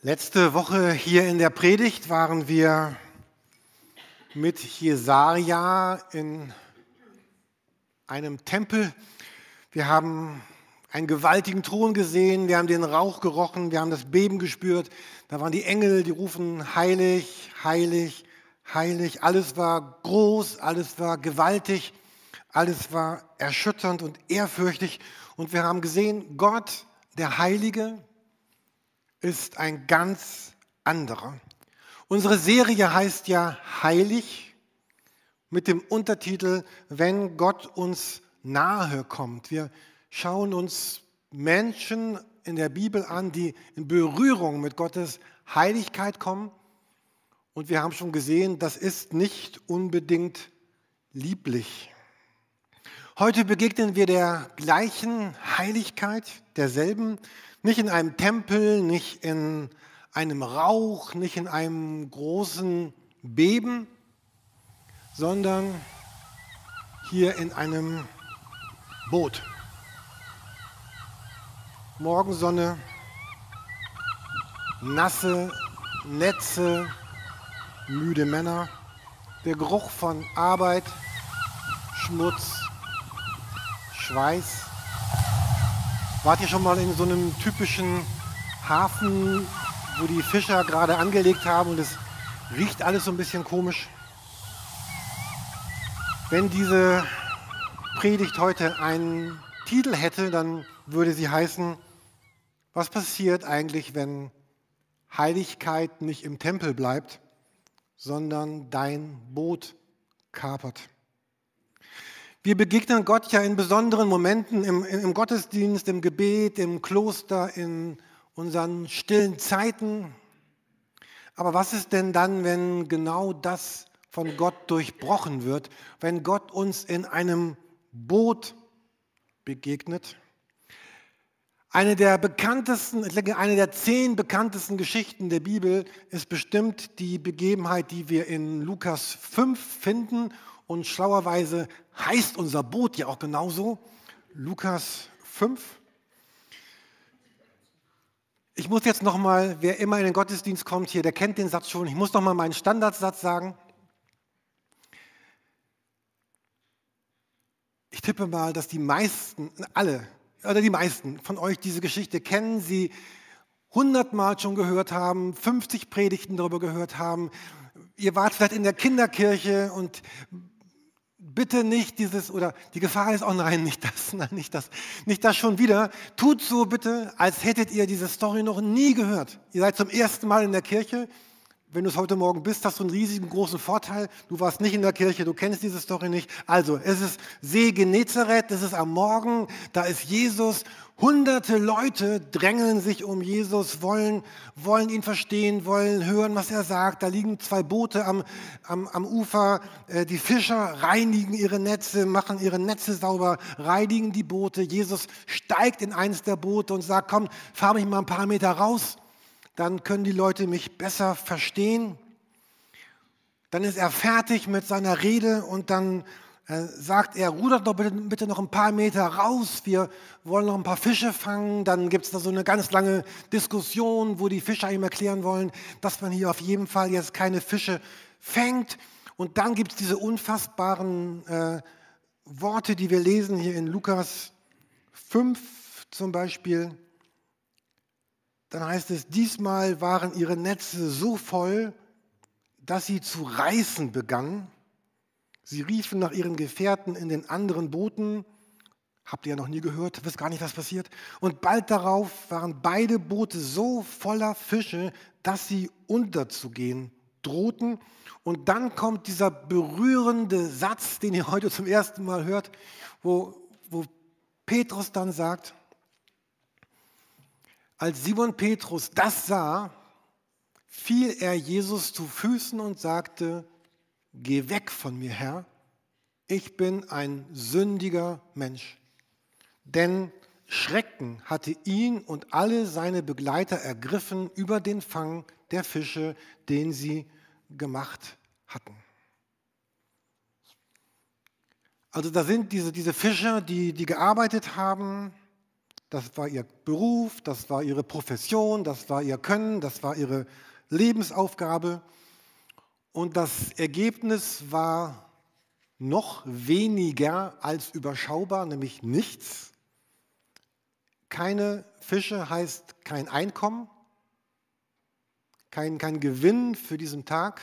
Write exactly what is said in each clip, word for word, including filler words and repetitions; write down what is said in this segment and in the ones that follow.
Letzte Woche hier in der Predigt waren wir mit Jesaja in einem Tempel. Wir haben einen gewaltigen Thron gesehen, wir haben den Rauch gerochen, wir haben das Beben gespürt. Da waren die Engel, die rufen heilig, heilig, heilig. Alles war groß, alles war gewaltig, alles war erschütternd und ehrfürchtig. Und wir haben gesehen, Gott, der Heilige, ist ein ganz anderer. Unsere Serie heißt ja Heilig mit dem Untertitel Wenn Gott uns nahe kommt. Wir schauen uns Menschen in der Bibel an, die in Berührung mit Gottes Heiligkeit kommen. Und wir haben schon gesehen, das ist nicht unbedingt lieblich. Heute begegnen wir der gleichen Heiligkeit, derselben, nicht in einem Tempel, nicht in einem Rauch, nicht in einem großen Beben, sondern hier in einem Boot. Morgensonne, nasse Netze, müde Männer, der Geruch von Arbeit, Schmutz, Schweiß. Wart ihr schon mal in so einem typischen Hafen, wo die Fischer gerade angelegt haben und es riecht alles so ein bisschen komisch? Wenn diese Predigt heute einen Titel hätte, dann würde sie heißen, was passiert eigentlich, wenn Heiligkeit nicht im Tempel bleibt, sondern dein Boot kapert? Wir begegnen Gott ja in besonderen Momenten im, im Gottesdienst, im Gebet, im Kloster, in unseren stillen Zeiten. Aber was ist denn dann, wenn genau das von Gott durchbrochen wird, wenn Gott uns in einem Boot begegnet? Eine der bekanntesten, ich denke, eine der zehn bekanntesten Geschichten der Bibel ist bestimmt die Begebenheit, die wir in Lukas fünf finden. Und schlauerweise heißt unser Boot ja auch genauso, Lukas fünf. Ich muss jetzt nochmal, wer immer in den Gottesdienst kommt hier, der kennt den Satz schon, ich muss nochmal meinen Standardsatz sagen. Ich tippe mal, dass die meisten, alle, oder die meisten von euch diese Geschichte kennen, sie hundertmal schon gehört haben, fünfzig Predigten darüber gehört haben. Ihr wart vielleicht in der Kinderkirche und bitte nicht dieses, oder die Gefahr ist, oh nein, nicht das, nein, nicht das, nicht das schon wieder. Tut so bitte, als hättet ihr diese Story noch nie gehört. Ihr seid zum ersten Mal in der Kirche. Wenn du es heute Morgen bist, hast du einen riesigen, großen Vorteil. Du warst nicht in der Kirche, du kennst diese Story nicht. Also, es ist See Genezareth, es ist am Morgen, da ist Jesus. Hunderte Leute drängeln sich um Jesus, wollen, wollen ihn verstehen, wollen hören, was er sagt. Da liegen zwei Boote am, am, am Ufer. Die Fischer reinigen ihre Netze, machen ihre Netze sauber, reinigen die Boote. Jesus steigt in eines der Boote und sagt, komm, fahr mich mal ein paar Meter raus. Dann können die Leute mich besser verstehen. Dann ist er fertig mit seiner Rede und dann äh, sagt er, rudert doch bitte, bitte noch ein paar Meter raus, wir wollen noch ein paar Fische fangen. Dann gibt es da so eine ganz lange Diskussion, wo die Fischer ihm erklären wollen, dass man hier auf jeden Fall jetzt keine Fische fängt. Und dann gibt es diese unfassbaren äh, Worte, die wir lesen hier in Lukas fünf zum Beispiel. Dann heißt es, diesmal waren ihre Netze so voll, dass sie zu reißen begannen. Sie riefen nach ihren Gefährten in den anderen Booten. Habt ihr ja noch nie gehört, wisst gar nicht, was passiert. Und bald darauf waren beide Boote so voller Fische, dass sie unterzugehen drohten. Und dann kommt dieser berührende Satz, den ihr heute zum ersten Mal hört, wo, wo Petrus dann sagt, als Simon Petrus das sah, fiel er Jesus zu Füßen und sagte, geh weg von mir, Herr, ich bin ein sündiger Mensch. Denn Schrecken hatte ihn und alle seine Begleiter ergriffen über den Fang der Fische, den sie gemacht hatten. Also da sind diese, diese Fischer, die, die gearbeitet haben. das war ihr Beruf, das war ihre Profession, das war ihr Können, das war ihre Lebensaufgabe. Und das Ergebnis war noch weniger als überschaubar, nämlich nichts. Keine Fische heißt kein Einkommen, kein, kein Gewinn für diesen Tag.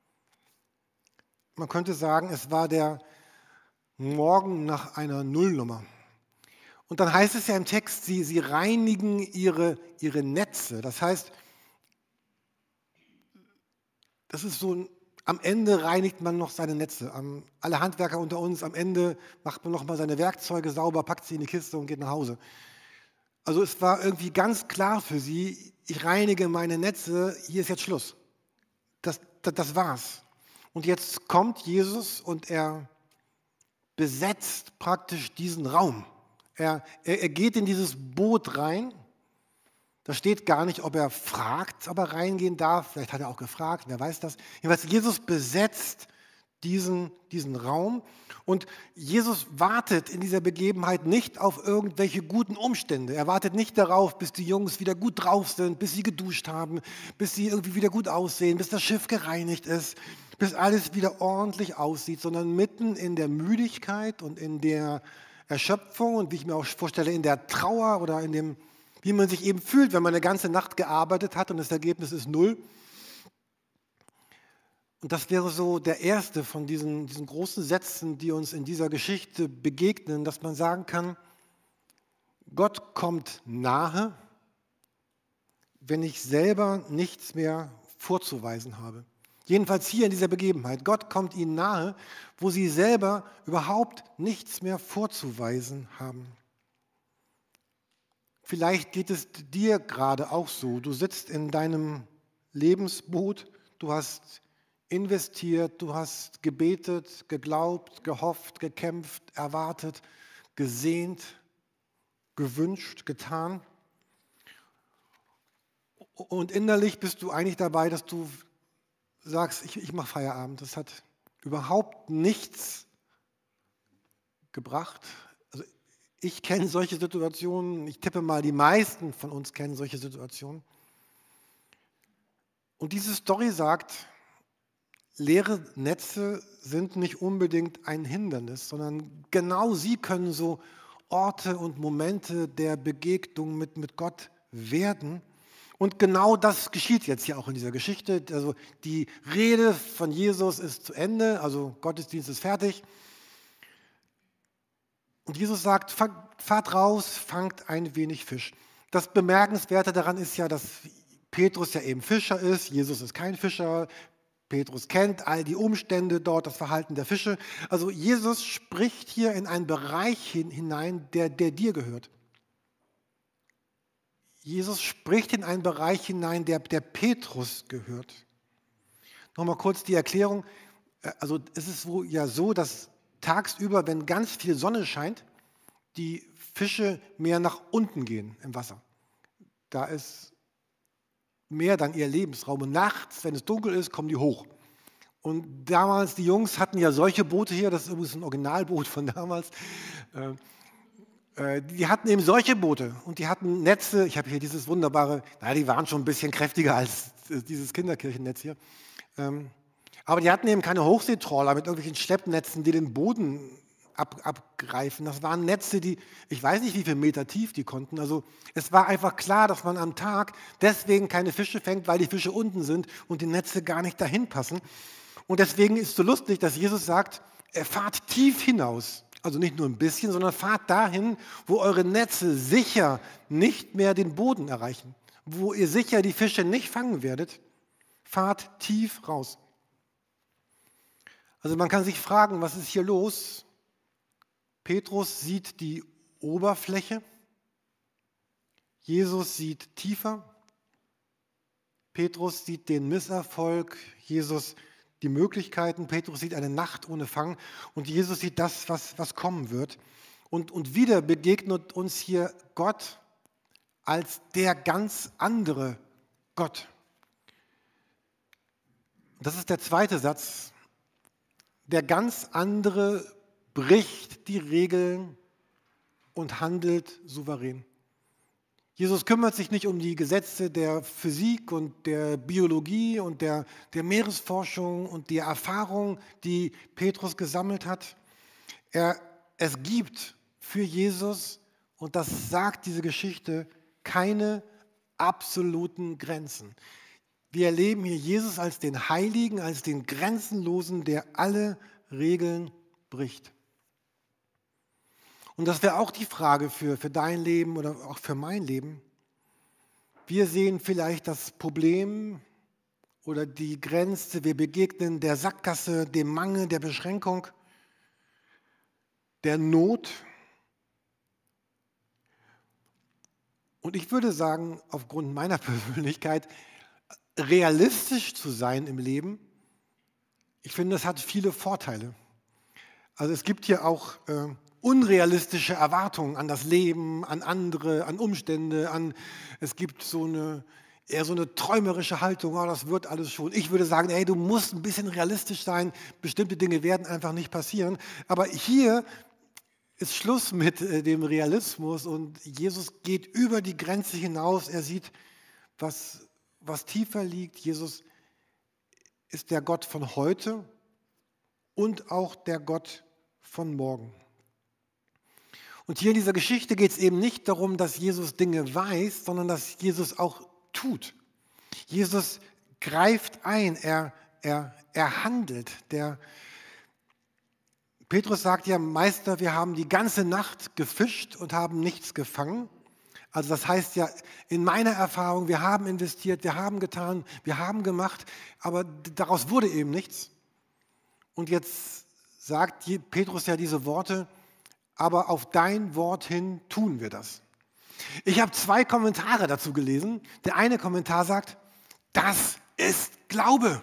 Man könnte sagen, es war der Morgen nach einer Nullnummer. Und dann heißt es ja im Text, sie, sie reinigen ihre, ihre Netze. Das heißt, das ist so, am Ende reinigt man noch seine Netze. Am, alle Handwerker unter uns, am Ende macht man noch mal seine Werkzeuge sauber, packt sie in die Kiste und geht nach Hause. Also es war irgendwie ganz klar für sie, ich reinige meine Netze, hier ist jetzt Schluss. Das, das, das war's. Und jetzt kommt Jesus und er besetzt praktisch diesen Raum. Er, er, er geht in dieses Boot rein. Da steht gar nicht, ob er fragt, ob er reingehen darf. Vielleicht hat er auch gefragt, wer weiß das. Jedenfalls, Jesus besetzt diesen, diesen Raum. Und Jesus wartet in dieser Begebenheit nicht auf irgendwelche guten Umstände. Er wartet nicht darauf, bis die Jungs wieder gut drauf sind, bis sie geduscht haben, bis sie irgendwie wieder gut aussehen, bis das Schiff gereinigt ist, bis alles wieder ordentlich aussieht, sondern mitten in der Müdigkeit und in der Erschöpfung und wie ich mir auch vorstelle, in der Trauer oder in dem, wie man sich eben fühlt, wenn man eine ganze Nacht gearbeitet hat und das Ergebnis ist null. Und das wäre so der erste von diesen, diesen großen Sätzen, die uns in dieser Geschichte begegnen, dass man sagen kann, Gott kommt nahe, wenn ich selber nichts mehr vorzuweisen habe. Jedenfalls hier in dieser Begebenheit. Gott kommt ihnen nahe, wo sie selber überhaupt nichts mehr vorzuweisen haben. Vielleicht geht es dir gerade auch so. Du sitzt in deinem Lebensboot, du hast investiert, du hast gebetet, geglaubt, gehofft, gekämpft, erwartet, gesehnt, gewünscht, getan. Und innerlich bist du eigentlich dabei, dass du sagst, ich, ich mache Feierabend. Das hat überhaupt nichts gebracht. Also ich kenne solche Situationen, ich tippe mal, die meisten von uns kennen solche Situationen. Und diese Story sagt, leere Netze sind nicht unbedingt ein Hindernis, sondern genau sie können so Orte und Momente der Begegnung mit, mit Gott werden. Und genau das geschieht jetzt hier auch in dieser Geschichte. Also die Rede von Jesus ist zu Ende, also Gottesdienst ist fertig. Und Jesus sagt, fahrt raus, fangt ein wenig Fisch. Das Bemerkenswerte daran ist ja, dass Petrus ja eben Fischer ist, Jesus ist kein Fischer. Petrus kennt all die Umstände dort, das Verhalten der Fische. Also Jesus spricht hier in einen Bereich hinein, der, der dir gehört. Jesus spricht in einen Bereich hinein, der, der Petrus gehört. Nochmal kurz die Erklärung. Also es ist ja so, dass tagsüber, wenn ganz viel Sonne scheint, die Fische mehr nach unten gehen im Wasser. Da ist mehr dann ihr Lebensraum. Und nachts, wenn es dunkel ist, kommen die hoch. Und damals, die Jungs hatten ja solche Boote hier, das ist übrigens ein Originalboot von damals, äh, die hatten eben solche Boote und die hatten Netze, ich habe hier dieses wunderbare, naja, die waren schon ein bisschen kräftiger als dieses Kinderkirchennetz hier, ähm, aber die hatten eben keine Hochseetrawler mit irgendwelchen Schleppnetzen, die den Boden ab, abgreifen. Das waren Netze, die, ich weiß nicht, wie viele Meter tief die konnten. Also es war einfach klar, dass man am Tag deswegen keine Fische fängt, weil die Fische unten sind und die Netze gar nicht dahin passen. Und deswegen ist es so lustig, dass Jesus sagt, fahrt tief hinaus. Also nicht nur ein bisschen, sondern fahrt dahin, wo eure Netze sicher nicht mehr den Boden erreichen, wo ihr sicher die Fische nicht fangen werdet. Fahrt tief raus. Also man kann sich fragen, was ist hier los? Petrus sieht die Oberfläche, Jesus sieht tiefer, Petrus sieht den Misserfolg, Jesus die Möglichkeiten, Petrus sieht eine Nacht ohne Fang und Jesus sieht das, was, was kommen wird. Und, und wieder begegnet uns hier Gott als der ganz andere Gott. Das ist der zweite Satz. Der ganz andere bricht die Regeln und handelt souverän. Jesus kümmert sich nicht um die Gesetze der Physik und der Biologie und der, der Meeresforschung und die Erfahrung, die Petrus gesammelt hat. Er, es gibt für Jesus, und das sagt diese Geschichte, keine absoluten Grenzen. Wir erleben hier Jesus als den Heiligen, als den Grenzenlosen, der alle Regeln bricht. Und das wäre auch die Frage für, für dein Leben oder auch für mein Leben. Wir sehen vielleicht das Problem oder die Grenze, wir begegnen der Sackgasse, dem Mangel, der Beschränkung, der Not. Und ich würde sagen, aufgrund meiner Persönlichkeit, realistisch zu sein im Leben, ich finde, das hat viele Vorteile. Also es gibt hier auch äh, unrealistische Erwartungen an das Leben, an andere, an Umstände, an, es gibt so eine, eher so eine träumerische Haltung, oh, das wird alles schon. Ich würde sagen, hey, du musst ein bisschen realistisch sein, bestimmte Dinge werden einfach nicht passieren. Aber hier ist Schluss mit äh, dem Realismus und Jesus geht über die Grenze hinaus. Er sieht, was, was tiefer liegt. Jesus ist der Gott von heute und auch der Gott von morgen. Und hier in dieser Geschichte geht es eben nicht darum, dass Jesus Dinge weiß, sondern dass Jesus auch tut. Jesus greift ein, er, er, er handelt. Der Petrus sagt ja, Meister, wir haben die ganze Nacht gefischt und haben nichts gefangen. Also das heißt ja, in meiner Erfahrung, wir haben investiert, wir haben getan, wir haben gemacht, aber daraus wurde eben nichts. Und jetzt sagt Petrus ja diese Worte, aber auf dein Wort hin tun wir das. Ich habe zwei Kommentare dazu gelesen. Der eine Kommentar sagt, das ist Glaube.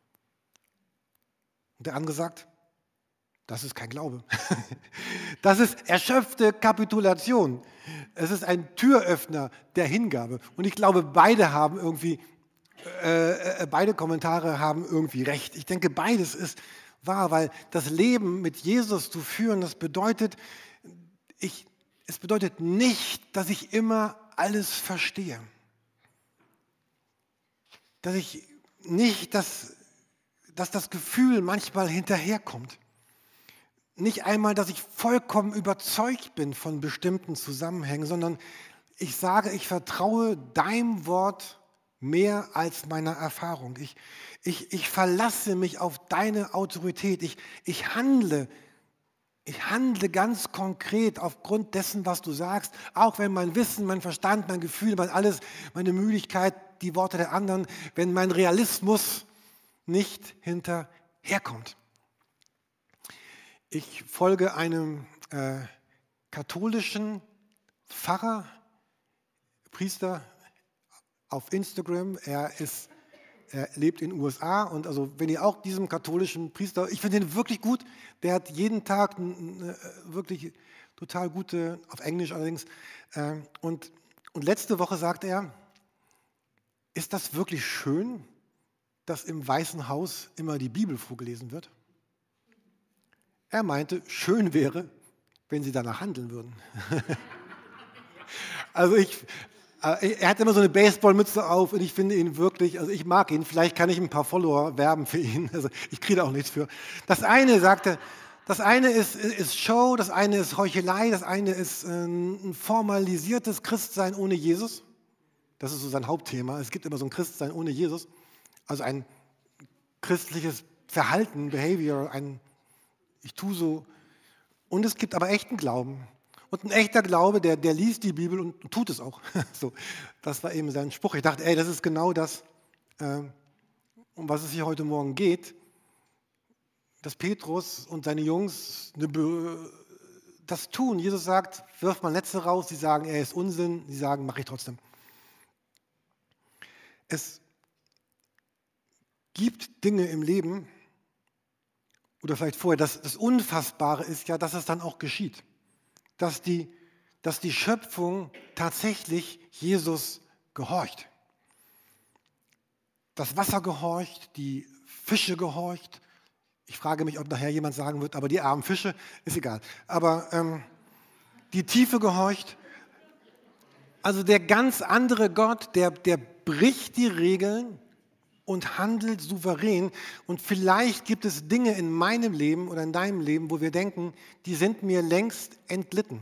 Und der andere sagt, das ist kein Glaube. Das ist erschöpfte Kapitulation. Es ist ein Türöffner der Hingabe. Und ich glaube, beide haben irgendwie, äh, beide Kommentare haben irgendwie recht. Ich denke, beides ist wahr, weil das Leben mit Jesus zu führen, das bedeutet, ich, es bedeutet nicht, dass ich immer alles verstehe. Dass ich nicht, dass, dass das Gefühl manchmal hinterherkommt. Nicht einmal, dass ich vollkommen überzeugt bin von bestimmten Zusammenhängen, sondern ich sage, ich vertraue deinem Wort mehr als meiner Erfahrung. Ich, ich, ich verlasse mich auf deine Autorität. Ich, ich handle, ich handle ganz konkret aufgrund dessen, was du sagst, auch wenn mein Wissen, mein Verstand, mein Gefühl, mein alles, meine Müdigkeit, die Worte der anderen, wenn mein Realismus nicht hinterherkommt. Ich folge einem äh, katholischen Pfarrer, Priester auf Instagram. Er, ist, er lebt in den U S A und also wenn ihr auch diesem katholischen Priester, ich finde ihn wirklich gut, der hat jeden Tag eine wirklich total gute, auf Englisch allerdings, äh, und, und letzte Woche sagte er, ist das wirklich schön, dass im Weißen Haus immer die Bibel vorgelesen wird? Er meinte, schön wäre, wenn sie danach handeln würden. Also ich, äh, er hat immer so eine Baseballmütze auf und ich finde ihn wirklich, also ich mag ihn, vielleicht kann ich ein paar Follower werben für ihn, also ich kriege da auch nichts für. Das eine sagte, das eine ist, ist Show, das eine ist Heuchelei, das eine ist ein formalisiertes Christsein ohne Jesus. Das ist so sein Hauptthema. Es gibt immer so ein Christsein ohne Jesus, also ein christliches Verhalten, Behavior, ein ich tue so. Und es gibt aber echten Glauben. Und ein echter Glaube, der, der liest die Bibel und tut es auch. So, das war eben sein Spruch. Ich dachte, ey, das ist genau das, äh, um was es hier heute Morgen geht. Dass Petrus und seine Jungs eine Be- das tun. Jesus sagt, wirf mal Netze raus. Sie sagen, er ist Unsinn. Sie sagen, mache ich trotzdem. Es gibt Dinge im Leben, oder vielleicht vorher, das, das Unfassbare ist ja, dass es dann auch geschieht. Dass die, dass die Schöpfung tatsächlich Jesus gehorcht. Das Wasser gehorcht, die Fische gehorcht. Ich frage mich, ob nachher jemand sagen wird, aber die armen Fische, ist egal. Aber ähm, die Tiefe gehorcht. Also der ganz andere Gott, der, der bricht die Regeln und handelt souverän. Und vielleicht gibt es Dinge in meinem Leben oder in deinem Leben, wo wir denken, die sind mir längst entglitten.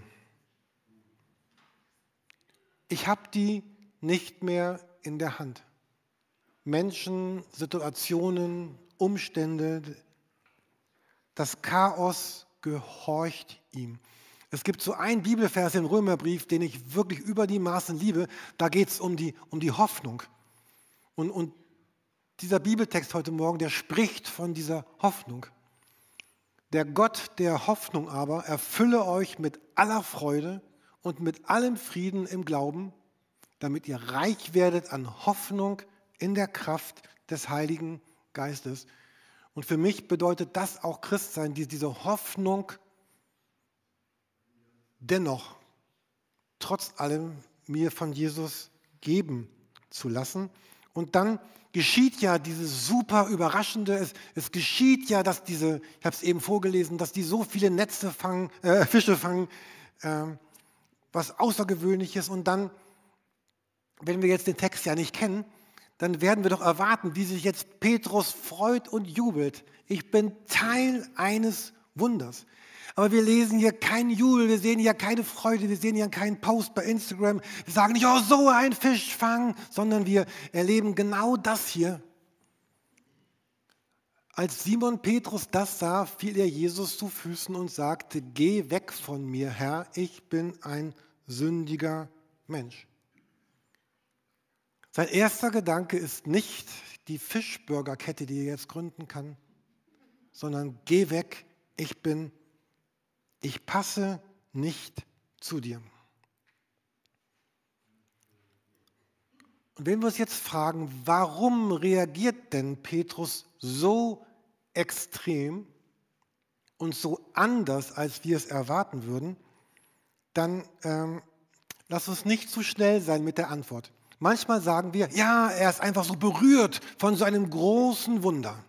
Ich habe die nicht mehr in der Hand. Menschen, Situationen, Umstände, das Chaos gehorcht ihm. Es gibt so einen Bibelvers im Römerbrief, den ich wirklich über die Maßen liebe. Da geht es um die, um die Hoffnung. Und, und dieser Bibeltext heute Morgen, der spricht von dieser Hoffnung. Der Gott der Hoffnung aber erfülle euch mit aller Freude und mit allem Frieden im Glauben, damit ihr reich werdet an Hoffnung in der Kraft des Heiligen Geistes. Und für mich bedeutet das auch Christsein, diese Hoffnung dennoch, trotz allem, mir von Jesus geben zu lassen. Und dann geschieht ja dieses super Überraschende, es, es geschieht ja, dass diese, ich habe es eben vorgelesen, dass die so viele Netze fangen, äh, Fische fangen, äh, was Außergewöhnliches. Und dann, wenn wir jetzt den Text ja nicht kennen, dann werden wir doch erwarten, wie sich jetzt Petrus freut und jubelt. Ich bin Teil eines Wunders. Aber wir lesen hier keinen Jubel, wir sehen hier keine Freude, wir sehen hier keinen Post bei Instagram. Wir sagen nicht, oh, so ein Fischfang, sondern wir erleben genau das hier. Als Simon Petrus das sah, fiel er Jesus zu Füßen und sagte, geh weg von mir, Herr, ich bin ein sündiger Mensch. Sein erster Gedanke ist nicht die Fischburgerkette, die er jetzt gründen kann, sondern geh weg, ich bin, ich passe nicht zu dir. Und wenn wir uns jetzt fragen, warum reagiert denn Petrus so extrem und so anders, als wir es erwarten würden, dann ähm, lass uns nicht zu schnell sein mit der Antwort. Manchmal sagen wir, ja, er ist einfach so berührt von so einem großen Wunder.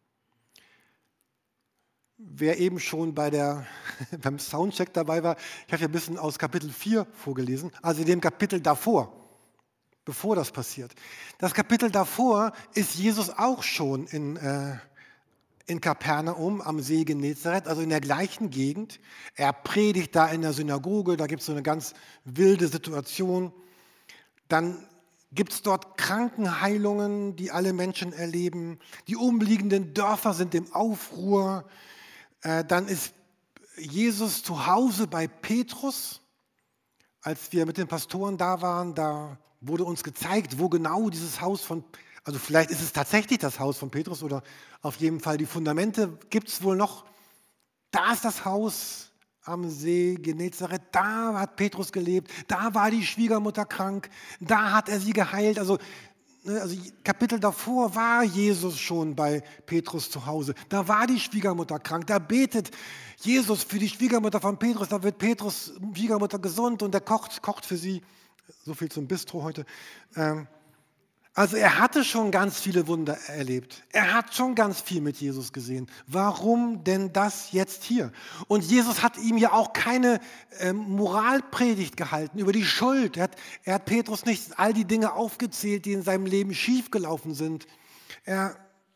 Wer eben schon bei der, beim Soundcheck dabei war, ich habe ja ein bisschen aus Kapitel vier vorgelesen, also dem Kapitel davor, bevor das passiert. Das Kapitel davor ist Jesus auch schon in, äh, in Kapernaum am See Genezareth, also in der gleichen Gegend. Er predigt da in der Synagoge, da gibt es so eine ganz wilde Situation. Dann gibt es dort Krankenheilungen, die alle Menschen erleben. Die umliegenden Dörfer sind im Aufruhr. Äh, dann ist Jesus zu Hause bei Petrus. Als wir mit den Pastoren da waren, da wurde uns gezeigt, wo genau dieses Haus von, also vielleicht ist es tatsächlich das Haus von Petrus oder auf jeden Fall die Fundamente gibt es wohl noch. Da ist das Haus am See Genezareth, da hat Petrus gelebt, da war die Schwiegermutter krank, da hat er sie geheilt. Also, also Kapitel davor war Jesus schon bei Petrus zu Hause. Da war die Schwiegermutter krank, da betet Jesus für die Schwiegermutter von Petrus, da wird Petrus Schwiegermutter gesund und er kocht, kocht für sie. So viel zum Bistro heute. Ähm, Also er hatte schon ganz viele Wunder erlebt. Er hat schon ganz viel mit Jesus gesehen. Warum denn das jetzt hier? Und Jesus hat ihm ja auch keine äh, Moralpredigt gehalten über die Schuld. Er hat, er hat Petrus nicht all die Dinge aufgezählt, die in seinem Leben schiefgelaufen sind. Er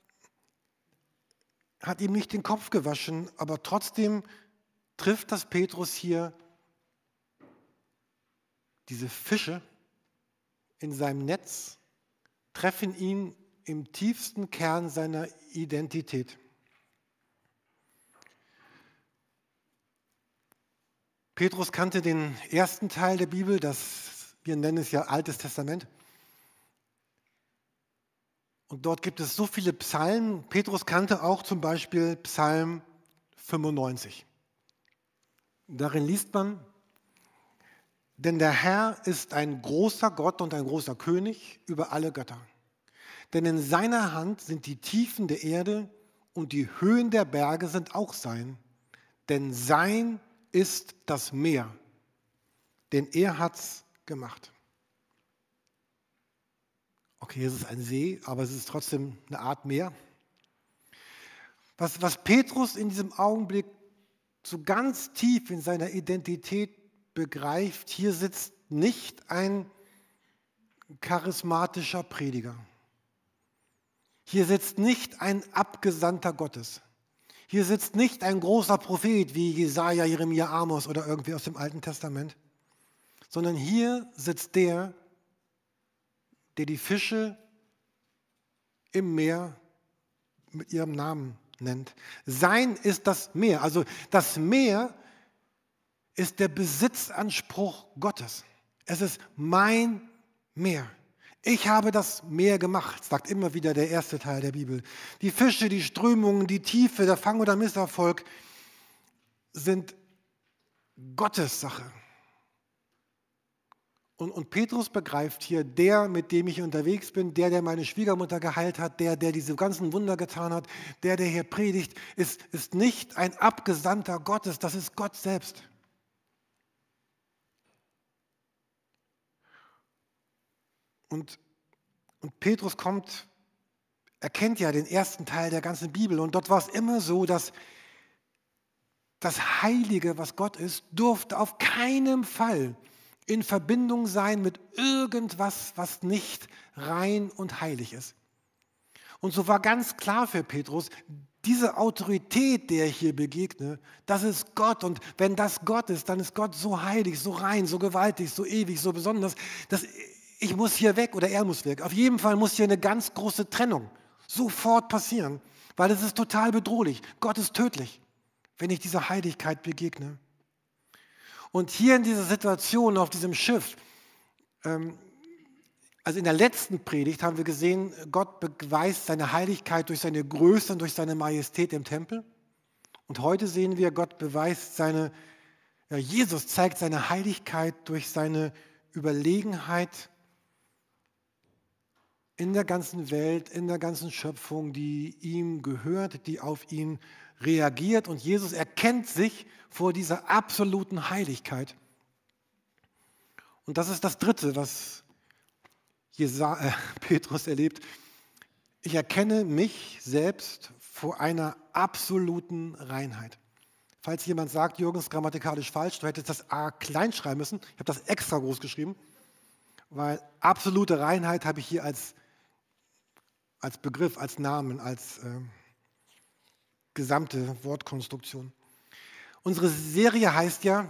hat ihm nicht den Kopf gewaschen, aber trotzdem trifft das Petrus hier diese Fische in seinem Netz, treffen ihn im tiefsten Kern seiner Identität. Petrus kannte den ersten Teil der Bibel, das wir nennen es ja Altes Testament. Und dort gibt es so viele Psalmen. Petrus kannte auch zum Beispiel Psalm fünfundneunzig. Darin liest man, denn der Herr ist ein großer Gott und ein großer König über alle Götter. Denn in seiner Hand sind die Tiefen der Erde und die Höhen der Berge sind auch sein. Denn sein ist das Meer, denn er hat's gemacht. Okay, es ist ein See, aber es ist trotzdem eine Art Meer. Was, was Petrus in diesem Augenblick so ganz tief in seiner Identität begreift, hier sitzt nicht ein charismatischer Prediger. Hier sitzt nicht ein Abgesandter Gottes. Hier sitzt nicht ein großer Prophet wie Jesaja, Jeremia, Amos oder irgendwie aus dem Alten Testament, sondern hier sitzt der, der die Fische im Meer mit ihrem Namen nennt. Sein ist das Meer. Also das Meer ist der Besitzanspruch Gottes. Es ist mein Meer. Ich habe das Meer gemacht, sagt immer wieder der erste Teil der Bibel. Die Fische, die Strömungen, die Tiefe, der Fang oder Misserfolg sind Gottes Sache. Und, und Petrus begreift hier, der, mit dem ich unterwegs bin, der, der meine Schwiegermutter geheilt hat, der, der diese ganzen Wunder getan hat, der, der hier predigt, ist, ist nicht ein Abgesandter Gottes, das ist Gott selbst. Und, und Petrus kommt, er kennt ja den ersten Teil der ganzen Bibel und dort war es immer so, dass das Heilige, was Gott ist, durfte auf keinen Fall in Verbindung sein mit irgendwas, was nicht rein und heilig ist. Und so war ganz klar für Petrus, diese Autorität, der ich hier begegne, das ist Gott. Und wenn das Gott ist, dann ist Gott so heilig, so rein, so gewaltig, so ewig, so besonders, dass ich muss hier weg oder er muss weg. Auf jeden Fall muss hier eine ganz große Trennung sofort passieren, weil es ist total bedrohlich. Gott ist tödlich, wenn ich dieser Heiligkeit begegne. Und hier in dieser Situation auf diesem Schiff, ähm, also in der letzten Predigt haben wir gesehen, Gott beweist seine Heiligkeit durch seine Größe und durch seine Majestät im Tempel. Und heute sehen wir, Gott beweist seine, ja, Jesus zeigt seine Heiligkeit durch seine Überlegenheit in der ganzen Welt, in der ganzen Schöpfung, die ihm gehört, die auf ihn reagiert. Und Jesus erkennt sich vor dieser absoluten Heiligkeit. Und das ist das Dritte, was Jesa- äh, Petrus erlebt. Ich erkenne mich selbst vor einer absoluten Reinheit. Falls jemand sagt, Jürgen, ist grammatikalisch falsch, du hättest das A klein schreiben müssen. Ich habe das extra groß geschrieben, weil absolute Reinheit habe ich hier als als Begriff, als Namen, als äh, gesamte Wortkonstruktion. Unsere Serie heißt ja,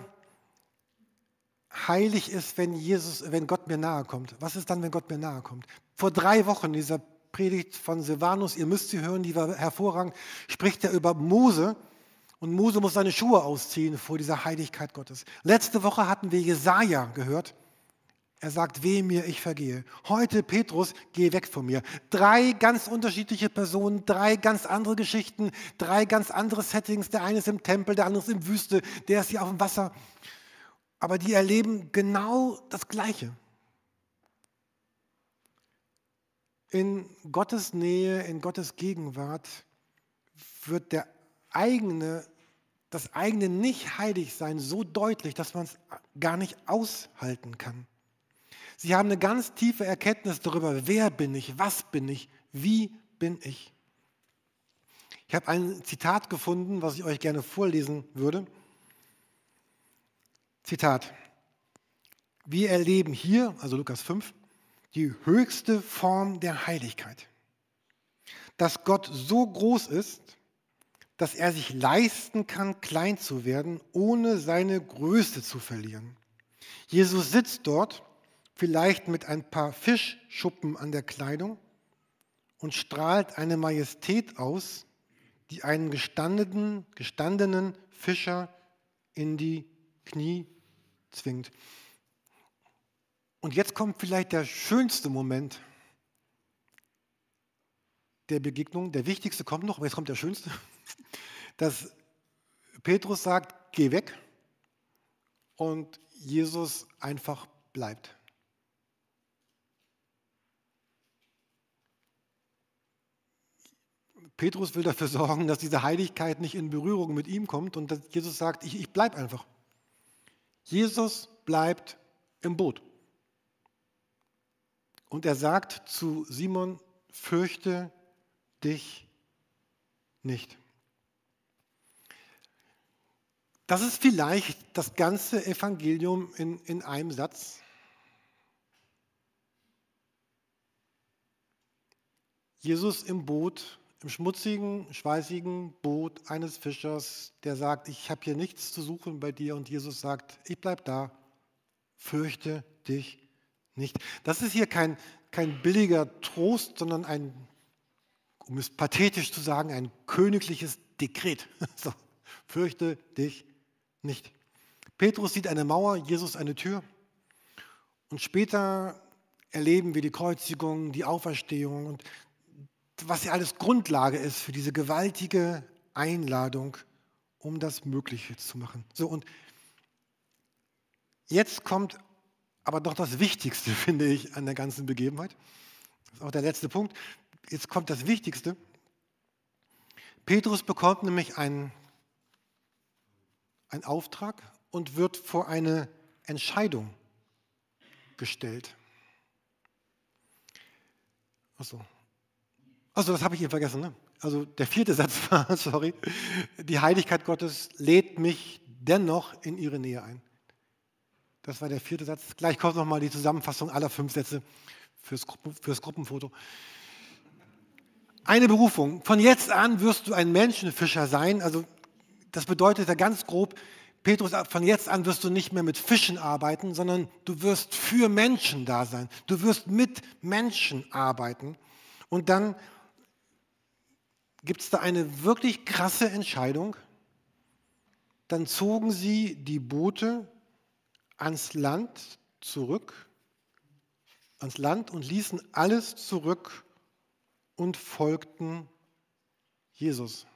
heilig ist, wenn Jesus, wenn Gott mir nahe kommt. Was ist dann, wenn Gott mir nahe kommt? Vor drei Wochen in dieser Predigt von Silvanus, ihr müsst sie hören, die war hervorragend, spricht er über Mose und Mose muss seine Schuhe ausziehen vor dieser Heiligkeit Gottes. Letzte Woche hatten wir Jesaja gehört. Er sagt, wehe mir, ich vergehe. Heute, Petrus, geh weg von mir. Drei ganz unterschiedliche Personen, drei ganz andere Geschichten, drei ganz andere Settings. Der eine ist im Tempel, der andere ist in Wüste, der ist hier auf dem Wasser. Aber die erleben genau das Gleiche. In Gottes Nähe, in Gottes Gegenwart wird der eigene, das eigene Nicht-Heilig-Sein so deutlich, dass man es gar nicht aushalten kann. Sie haben eine ganz tiefe Erkenntnis darüber, wer bin ich, was bin ich, wie bin ich. Ich habe ein Zitat gefunden, was ich euch gerne vorlesen würde. Zitat: Wir erleben hier, also Lukas fünf, die höchste Form der Heiligkeit. Dass Gott so groß ist, dass er sich leisten kann, klein zu werden, ohne seine Größe zu verlieren. Jesus sitzt dort, vielleicht mit ein paar Fischschuppen an der Kleidung und strahlt eine Majestät aus, die einen gestandenen, gestandenen Fischer in die Knie zwingt. Und jetzt kommt vielleicht der schönste Moment der Begegnung. Der wichtigste kommt noch, aber jetzt kommt der schönste. Dass Petrus sagt, geh weg und Jesus einfach bleibt. Petrus will dafür sorgen, dass diese Heiligkeit nicht in Berührung mit ihm kommt und dass Jesus sagt, ich, ich bleibe einfach. Jesus bleibt im Boot. Und er sagt zu Simon, fürchte dich nicht. Das ist vielleicht das ganze Evangelium in, in einem Satz. Jesus im Boot, im schmutzigen, schweißigen Boot eines Fischers, der sagt, ich habe hier nichts zu suchen bei dir. Und Jesus sagt, ich bleib da, fürchte dich nicht. Das ist hier kein, kein billiger Trost, sondern ein, um es pathetisch zu sagen, ein königliches Dekret. So, fürchte dich nicht. Petrus sieht eine Mauer, Jesus eine Tür. Und später erleben wir die Kreuzigung, die Auferstehung und was ja alles Grundlage ist für diese gewaltige Einladung, um das Mögliche zu machen. So, und jetzt kommt aber doch das Wichtigste, finde ich, an der ganzen Begebenheit. Das ist auch der letzte Punkt. Jetzt kommt das Wichtigste. Petrus bekommt nämlich einen, einen Auftrag und wird vor eine Entscheidung gestellt. Achso. Also das habe ich eben vergessen. Ne? Also der vierte Satz war, sorry, die Heiligkeit Gottes lädt mich dennoch in ihre Nähe ein. Das war der vierte Satz. Gleich kommt nochmal die Zusammenfassung aller fünf Sätze fürs, Gruppen, fürs Gruppenfoto. Eine Berufung. Von jetzt an wirst du ein Menschenfischer sein. Also das bedeutet ja ganz grob, Petrus, von jetzt an wirst du nicht mehr mit Fischen arbeiten, sondern du wirst für Menschen da sein. Du wirst mit Menschen arbeiten. Und dann gibt es da eine wirklich krasse Entscheidung. Dann zogen sie die Boote ans Land zurück, ans Land und ließen alles zurück und folgten Jesus.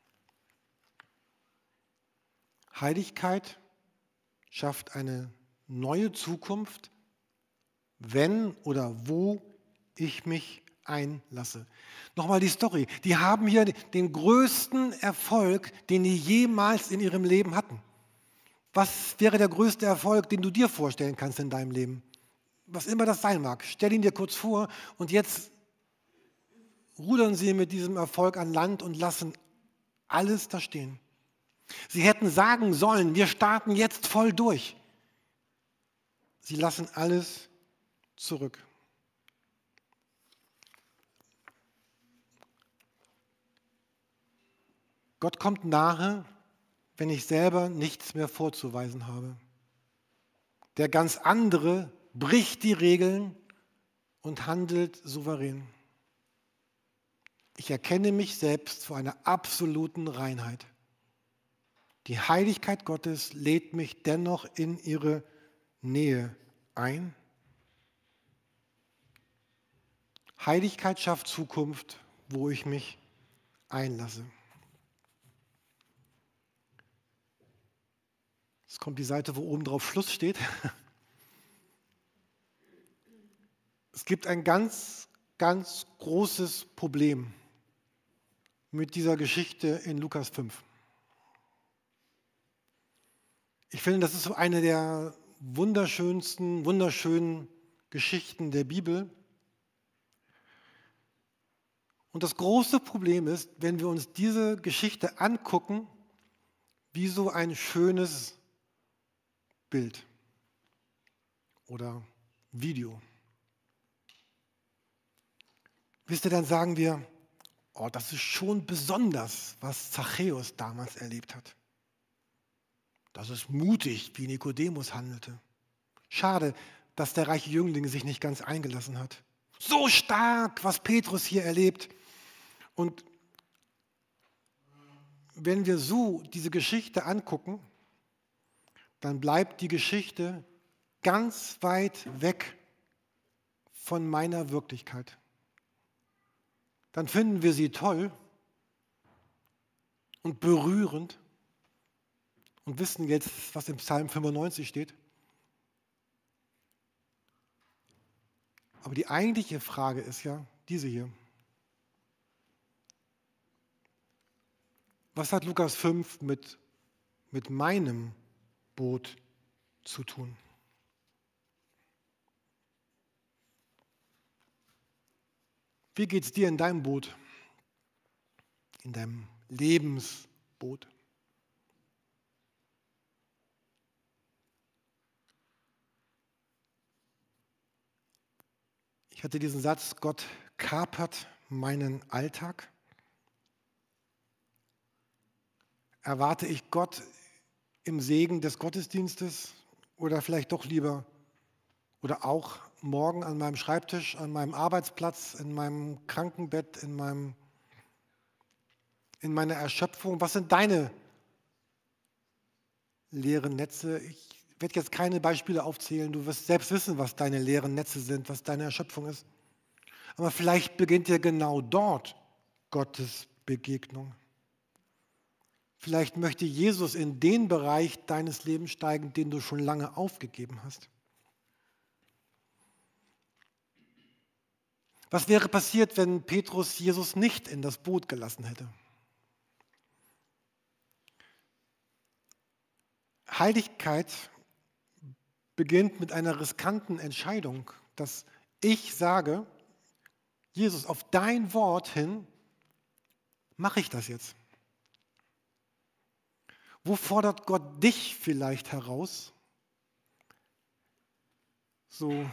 Heiligkeit schafft eine neue Zukunft, wenn oder wo ich mich einlasse. Nochmal die Story. Die haben hier den größten Erfolg, den die jemals in ihrem Leben hatten. Was wäre der größte Erfolg, den du dir vorstellen kannst in deinem Leben? Was immer das sein mag. Stell ihn dir kurz vor und jetzt rudern sie mit diesem Erfolg an Land und lassen alles da stehen. Sie hätten sagen sollen, wir starten jetzt voll durch. Sie lassen alles zurück. Gott kommt nahe, wenn ich selber nichts mehr vorzuweisen habe. Der ganz andere bricht die Regeln und handelt souverän. Ich erkenne mich selbst vor einer absoluten Reinheit. Die Heiligkeit Gottes lädt mich dennoch in ihre Nähe ein. Heiligkeit schafft Zukunft, wo ich mich einlasse. Jetzt kommt die Seite, wo oben drauf Schluss steht. Es gibt ein ganz, ganz großes Problem mit dieser Geschichte in Lukas fünf. Ich finde, das ist so eine der wunderschönsten, wunderschönen Geschichten der Bibel. Und das große Problem ist, wenn wir uns diese Geschichte angucken, wie so ein schönes Bild oder Video. Wisst ihr, dann sagen wir, oh, das ist schon besonders, was Zachäus damals erlebt hat. Das ist mutig, wie Nikodemus handelte. Schade, dass der reiche Jüngling sich nicht ganz eingelassen hat. So stark, was Petrus hier erlebt. Und wenn wir so diese Geschichte angucken, dann bleibt die Geschichte ganz weit weg von meiner Wirklichkeit. Dann finden wir sie toll und berührend und wissen jetzt, was im Psalm fünfundneunzig steht. Aber die eigentliche Frage ist ja diese hier. Was hat Lukas fünf mit, mit meinem Boot zu tun? Wie geht es dir in deinem Boot? In deinem Lebensboot? Ich hatte diesen Satz, Gott kapert meinen Alltag? Erwarte ich Gott im Segen des Gottesdienstes oder vielleicht doch lieber oder auch morgen an meinem Schreibtisch, an meinem Arbeitsplatz, in meinem Krankenbett, in, meinem, in meiner Erschöpfung? Was sind deine leeren Netze? Ich werde jetzt keine Beispiele aufzählen. Du wirst selbst wissen, was deine leeren Netze sind, was deine Erschöpfung ist. Aber vielleicht beginnt ja genau dort Gottes Begegnung. Vielleicht möchte Jesus in den Bereich deines Lebens steigen, den du schon lange aufgegeben hast. Was wäre passiert, wenn Petrus Jesus nicht in das Boot gelassen hätte? Heiligkeit beginnt mit einer riskanten Entscheidung, dass ich sage, Jesus, auf dein Wort hin mache ich das jetzt. Wo fordert Gott dich vielleicht heraus, so,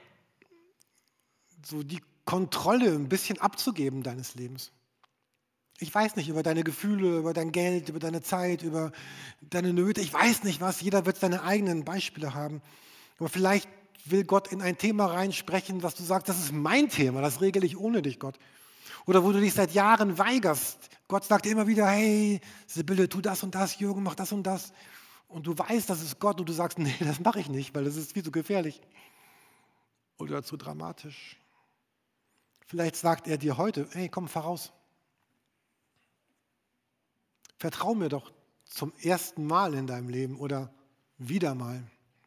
so die Kontrolle ein bisschen abzugeben deines Lebens? Ich weiß nicht über deine Gefühle, über dein Geld, über deine Zeit, über deine Nöte. Ich weiß nicht was. Jeder wird seine eigenen Beispiele haben. Aber vielleicht will Gott in ein Thema reinsprechen, was du sagst, das ist mein Thema, das regle ich ohne dich, Gott. Oder wo du dich seit Jahren weigerst. Gott sagt dir immer wieder, hey, Sibylle, tu das und das, Jürgen, mach das und das. Und du weißt, das ist Gott und du sagst, nee, das mache ich nicht, weil das ist viel zu gefährlich oder zu dramatisch. Vielleicht sagt er dir heute, hey, komm, fahr raus. Vertrau mir doch zum ersten Mal in deinem Leben oder wieder mal.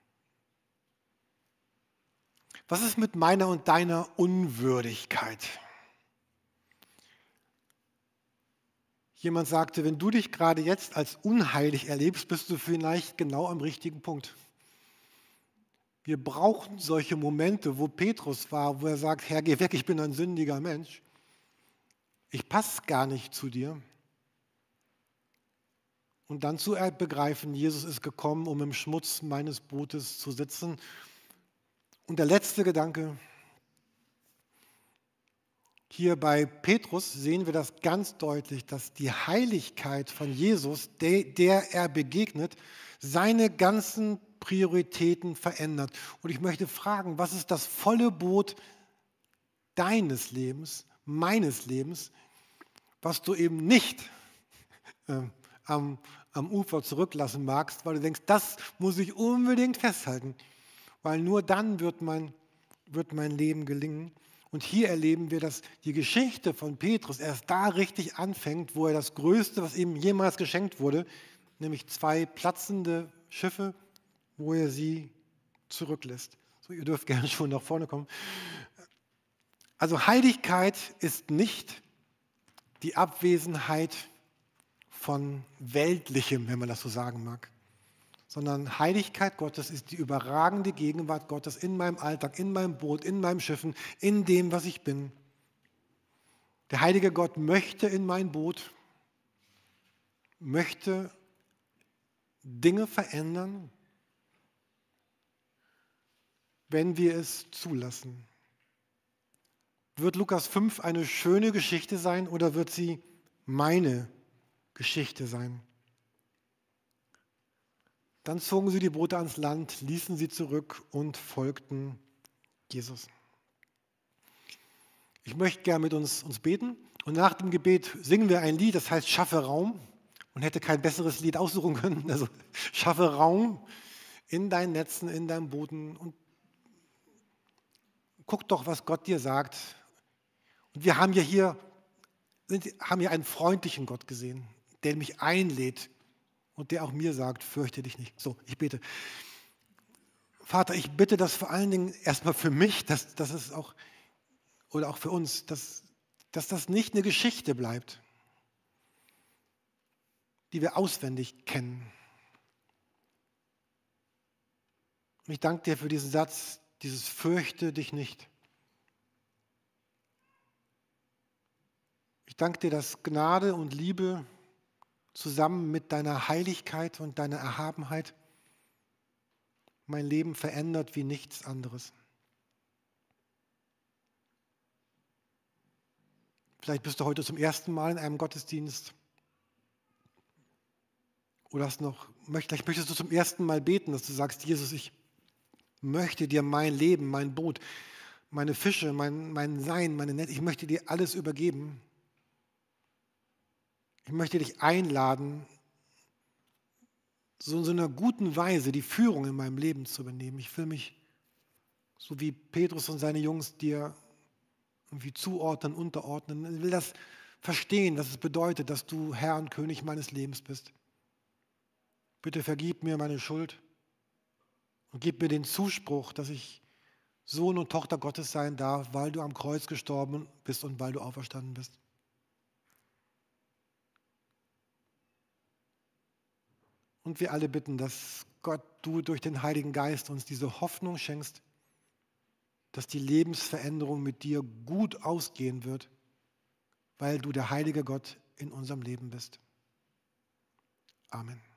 Was ist mit meiner und deiner Unwürdigkeit? Jemand sagte, wenn du dich gerade jetzt als unheilig erlebst, bist du vielleicht genau am richtigen Punkt. Wir brauchen solche Momente, wo Petrus war, wo er sagt, Herr, geh weg, ich bin ein sündiger Mensch. Ich passe gar nicht zu dir. Und dann zu begreifen, Jesus ist gekommen, um im Schmutz meines Bootes zu sitzen. Und der letzte Gedanke, hier bei Petrus sehen wir das ganz deutlich, dass die Heiligkeit von Jesus, der, der er begegnet, seine ganzen Prioritäten verändert. Und ich möchte fragen, was ist das volle Boot deines Lebens, meines Lebens, was du eben nicht äh, am, am Ufer zurücklassen magst, weil du denkst, das muss ich unbedingt festhalten, weil nur dann wird mein, wird mein Leben gelingen. Und hier erleben wir, dass die Geschichte von Petrus erst da richtig anfängt, wo er das Größte, was ihm jemals geschenkt wurde, nämlich zwei platzende Schiffe, wo er sie zurücklässt. So, ihr dürft gerne schon nach vorne kommen. Also Heiligkeit ist nicht die Abwesenheit von Weltlichem, wenn man das so sagen mag, sondern Heiligkeit Gottes ist die überragende Gegenwart Gottes in meinem Alltag, in meinem Boot, in meinem Schiffen, in dem, was ich bin. Der heilige Gott möchte in mein Boot, möchte Dinge verändern, wenn wir es zulassen. Wird Lukas fünf eine schöne Geschichte sein oder wird sie meine Geschichte sein? Dann zogen sie die Boote ans Land, ließen sie zurück und folgten Jesus. Ich möchte gerne mit uns, uns beten und nach dem Gebet singen wir ein Lied, das heißt Schaffe Raum und hätte kein besseres Lied aussuchen können. Also schaffe Raum in deinen Netzen, in deinem Booten und guck doch, was Gott dir sagt. Und wir haben ja hier, haben hier einen freundlichen Gott gesehen, der mich einlädt und der auch mir sagt, fürchte dich nicht. So, ich bete. Vater, ich bitte das vor allen Dingen erstmal für mich, dass, dass es auch, oder auch für uns, dass, dass das nicht eine Geschichte bleibt, die wir auswendig kennen. Und ich danke dir für diesen Satz, dieses fürchte dich nicht. Ich danke dir, dass Gnade und Liebe zusammen mit deiner Heiligkeit und deiner Erhabenheit mein Leben verändert wie nichts anderes. Vielleicht bist du heute zum ersten Mal in einem Gottesdienst oder hast noch, vielleicht möchtest du zum ersten Mal beten, dass du sagst, Jesus, ich möchte dir mein Leben, mein Boot, meine Fische, mein, mein Sein, meine Netze, ich möchte dir alles übergeben. Ich möchte dich einladen, so in so einer guten Weise die Führung in meinem Leben zu übernehmen. Ich will mich, so wie Petrus und seine Jungs, dir irgendwie zuordnen, unterordnen. Ich will das verstehen, was es bedeutet, dass du Herr und König meines Lebens bist. Bitte vergib mir meine Schuld und gib mir den Zuspruch, dass ich Sohn und Tochter Gottes sein darf, weil du am Kreuz gestorben bist und weil du auferstanden bist. Und wir alle bitten, dass Gott, du durch den Heiligen Geist uns diese Hoffnung schenkst, dass die Lebensveränderung mit dir gut ausgehen wird, weil du der heilige Gott in unserem Leben bist. Amen.